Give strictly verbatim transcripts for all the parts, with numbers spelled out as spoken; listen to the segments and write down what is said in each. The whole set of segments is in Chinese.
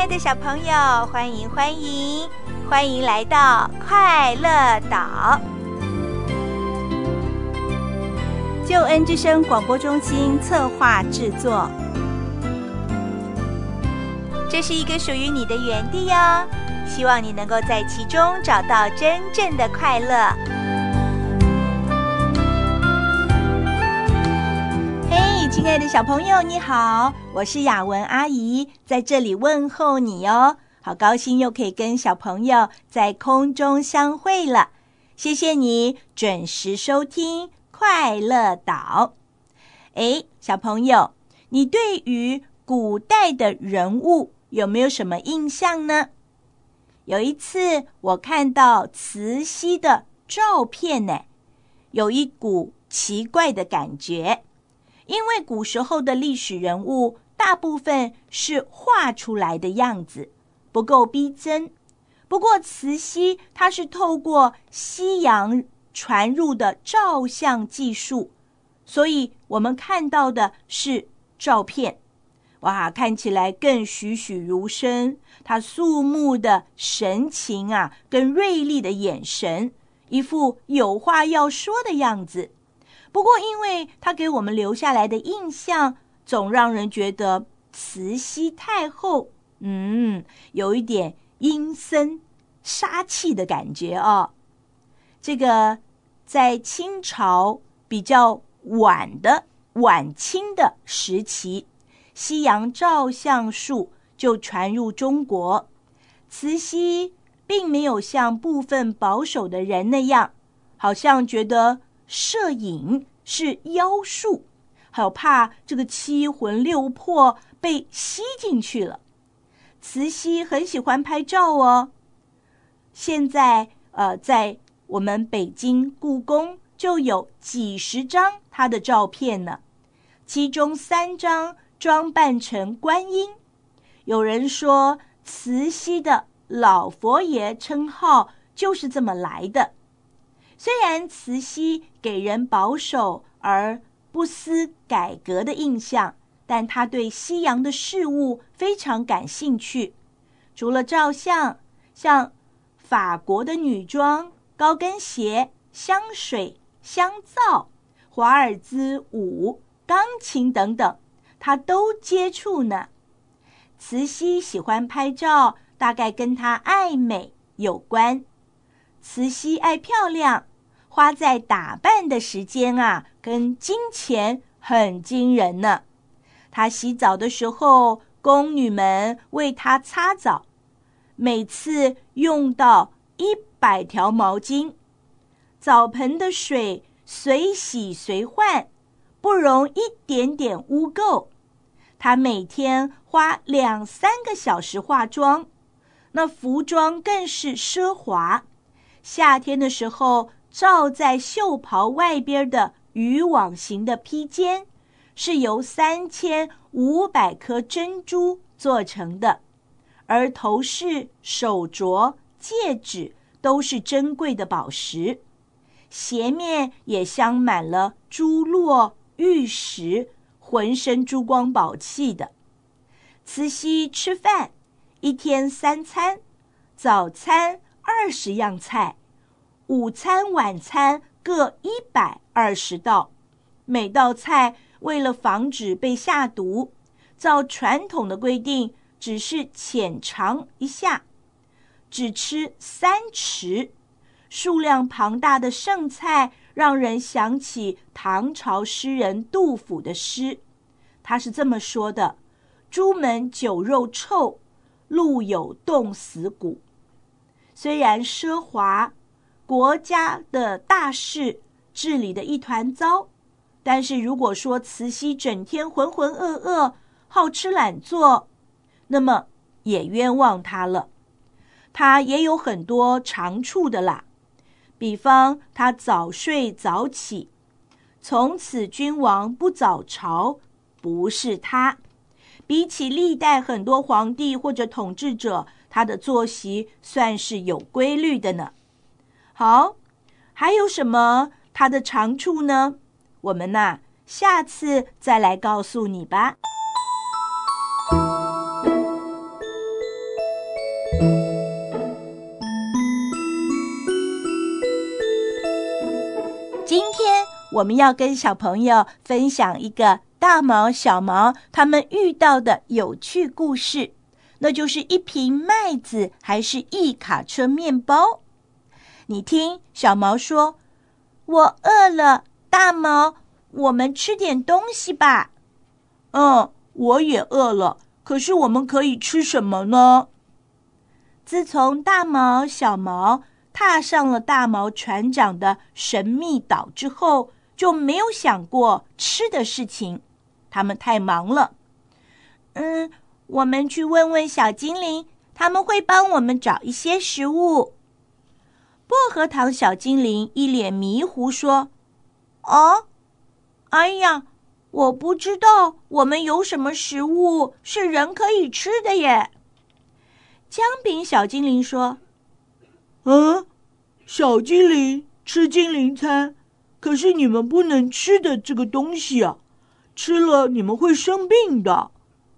爱的小朋友，欢迎欢迎欢迎来到快乐岛。救恩之声广播中心策划制作。这是一个属于你的园地哦，希望你能够在其中找到真正的快乐。嘿，亲爱的小朋友，你好，我是雅文阿姨，在这里问候你哦。好高兴又可以跟小朋友在空中相会了，谢谢你准时收听快乐岛。诶，小朋友，你对于古代的人物有没有什么印象呢？有一次我看到慈禧的照片呢，有一股奇怪的感觉，因为古时候的历史人物大部分是画出来的样子，不够逼真。不过慈禧她是透过西洋传入的照相技术，所以我们看到的是照片。哇，看起来更栩栩如生，她肃穆的神情啊，跟锐利的眼神，一副有话要说的样子。不过因为她给我们留下来的印象，总让人觉得慈禧太后嗯，有一点阴森杀气的感觉哦。这个在清朝比较晚的晚清的时期，西洋照相术就传入中国。慈禧并没有像部分保守的人那样，好像觉得摄影是妖术，还有怕这个七魂六魄被吸进去了。慈禧很喜欢拍照哦，现在呃，在我们北京故宫就有几十张她的照片呢，其中三张装扮成观音。有人说慈禧的老佛爷称号就是这么来的。虽然慈禧给人保守而不思改革的印象，但她对西洋的事物非常感兴趣。除了照相，像法国的女装、高跟鞋、香水、香皂、华尔兹舞、钢琴等等，她都接触呢。慈禧喜欢拍照，大概跟她爱美有关。慈禧爱漂亮，花在打扮的时间啊，跟金钱很惊人呢。她洗澡的时候，宫女们为她擦澡，每次用到一百条毛巾，澡盆的水随洗随换，不容一点点污垢。她每天花两三个小时化妆，那服装更是奢华。夏天的时候，罩在袖袍外边的渔网型的披肩，是由三千五百颗珍珠做成的，而头饰、手镯、戒指都是珍贵的宝石，鞋面也镶满了珠络、玉石，浑身珠光宝气的。慈禧吃饭一天三餐，早餐二十样菜，午餐晚餐各一百二十道。每道菜为了防止被下毒，照传统的规定只是浅尝一下，只吃三匙。数量庞大的剩菜让人想起唐朝诗人杜甫的诗，他是这么说的：朱门酒肉臭，路有冻死骨。虽然奢华，国家的大事治理的一团糟，但是如果说慈禧整天浑浑噩噩，好吃懒做，那么也冤枉她了。她也有很多长处的啦，比方她早睡早起，从此君王不早朝，不是她。比起历代很多皇帝或者统治者，她的作息算是有规律的呢。好，还有什么她的长处呢？我们呐，下次再来告诉你吧。 今天我们要跟小朋友分享一个大毛小毛他们遇到的有趣故事，那就是一瓶麦子还是一卡车面包。你听，小毛说，我饿了，大毛，我们吃点东西吧。 嗯，我也饿了，可是我们可以吃什么呢？ 自从大毛小毛踏上了大毛船长的神秘岛之后，就没有想过吃的事情，他们太忙了。嗯，我们去问问小精灵，他们会帮我们找一些食物。薄荷糖小精灵一脸迷糊说，哦，哎呀，我不知道我们有什么食物是人可以吃的耶。姜饼小精灵说， 嗯，小精灵吃精灵餐，可是你们不能吃的这个东西啊，吃了你们会生病的。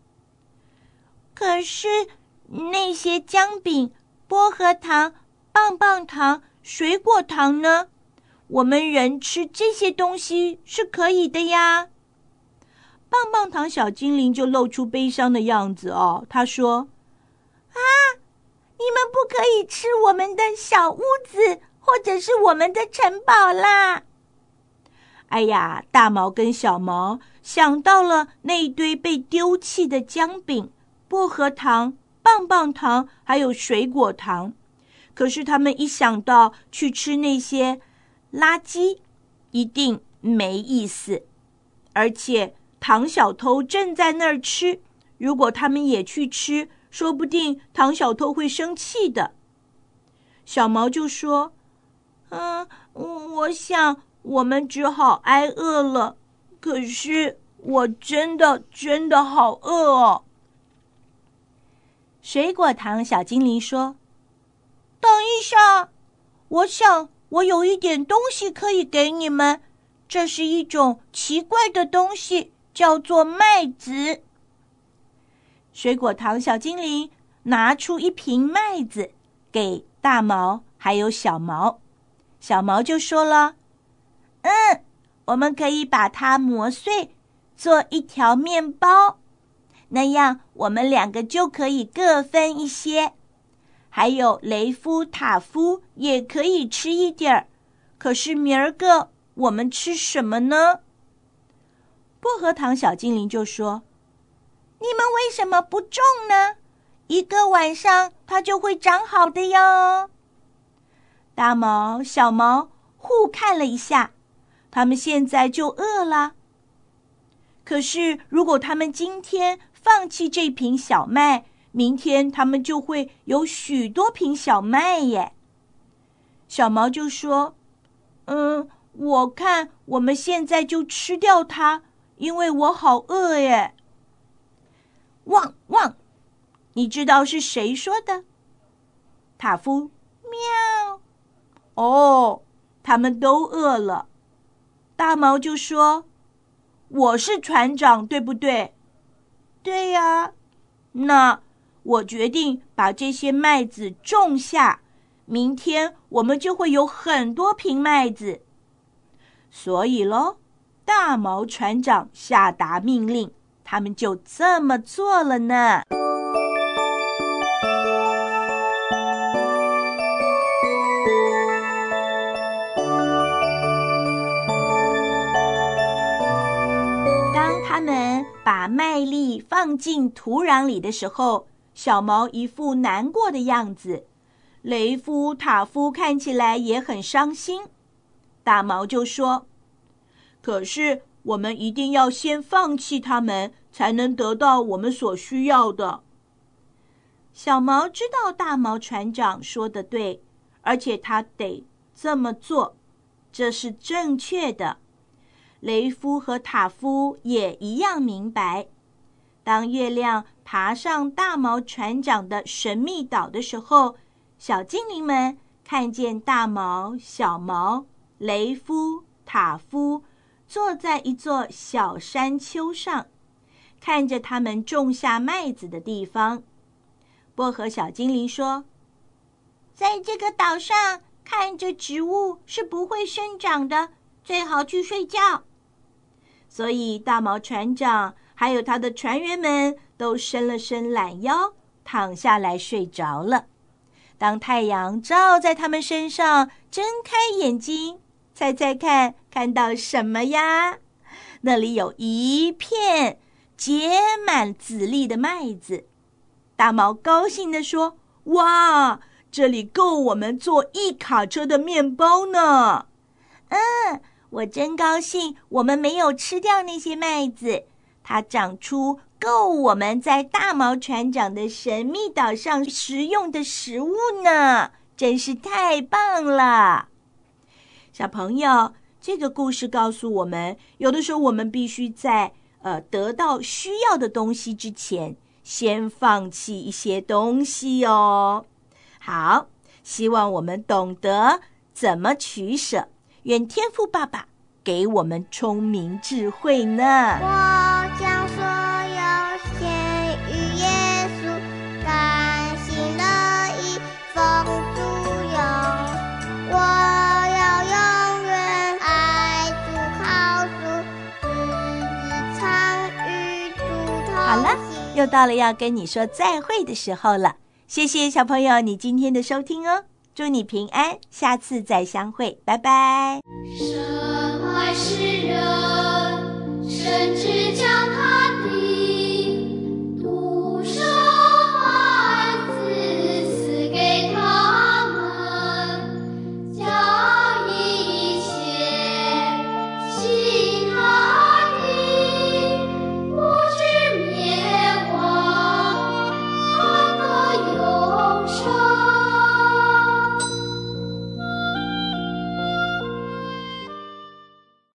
可是那些姜饼、薄荷糖、棒棒糖、水果糖呢？我们人吃这些东西是可以的呀。棒棒糖小精灵就露出悲伤的样子哦，他说，啊，你们不可以吃我们的小屋子，或者是我们的城堡啦。哎呀，大毛跟小毛想到了那一堆被丢弃的姜饼、薄荷糖、棒棒糖还有水果糖，可是他们一想到去吃那些垃圾，一定没意思。而且糖小偷正在那儿吃，如果他们也去吃，说不定糖小偷会生气的。小毛就说，嗯，我想我们只好挨饿了，可是我真的真的好饿哦。水果糖小精灵说，等一下，我想我有一点东西可以给你们，这是一种奇怪的东西，叫做麦子。水果糖小精灵拿出一瓶麦子给大毛还有小毛，小毛就说了，嗯，我们可以把它磨碎，做一条面包，那样我们两个就可以各分一些。还有雷夫、塔夫也可以吃一点儿，可是明儿个我们吃什么呢？薄荷糖小精灵就说，你们为什么不种呢？一个晚上它就会长好的哟。大毛、小毛互看了一下，他们现在就饿了。可是如果他们今天放弃这瓶小麦，明天他们就会有许多瓶小麦耶。小毛就说，嗯，我看我们现在就吃掉它，因为我好饿耶。汪汪，你知道是谁说的？塔夫，喵。哦，他们都饿了。大毛就说，我是船长，对不对？对呀。那我决定把这些麦子种下，明天我们就会有很多瓶麦子。所以咯，大毛船长下达命令，他们就这么做了呢。当他们把麦粒放进土壤里的时候，小毛一副难过的样子，雷夫、塔夫看起来也很伤心。大毛就说，可是我们一定要先放弃它们，才能得到我们所需要的。小毛知道大毛船长说的对，而且他得这么做，这是正确的。雷夫和塔夫也一样明白。当月亮爬上大毛船长的神秘岛的时候，小精灵们看见大毛、小毛、雷夫、塔夫坐在一座小山丘上，看着他们种下麦子的地方。薄荷小精灵说，在这个岛上看着植物是不会生长的， 最好去睡觉。 所以大毛船长还有他的船员们都伸了伸懒腰，躺下来睡着了。当太阳照在他们身上，睁开眼睛，猜猜看，看到什么呀？那里有一片结满籽粒的麦子。大毛高兴地说：哇，这里够我们做一卡车的面包呢。 嗯，我真高兴我们没有吃掉那些麦子，它长出够我们在大毛船长的神秘岛上食用的食物呢，真是太棒了。 小朋友，这个故事告诉我们，有的时候我们必须在呃得到需要的东西之前，先放弃一些东西哦。好，希望我们懂得怎么取舍，愿天父爸爸给我们聪明智慧呢。 我将所有献与耶稣，甘心乐意奉主用。我要永远爱主靠主，日日常与主同行。 好了，又到了要跟你说再会的时候了。谢谢小朋友你今天的收听哦，祝你平安，下次再相会，拜拜。 神爱世人，甚至将他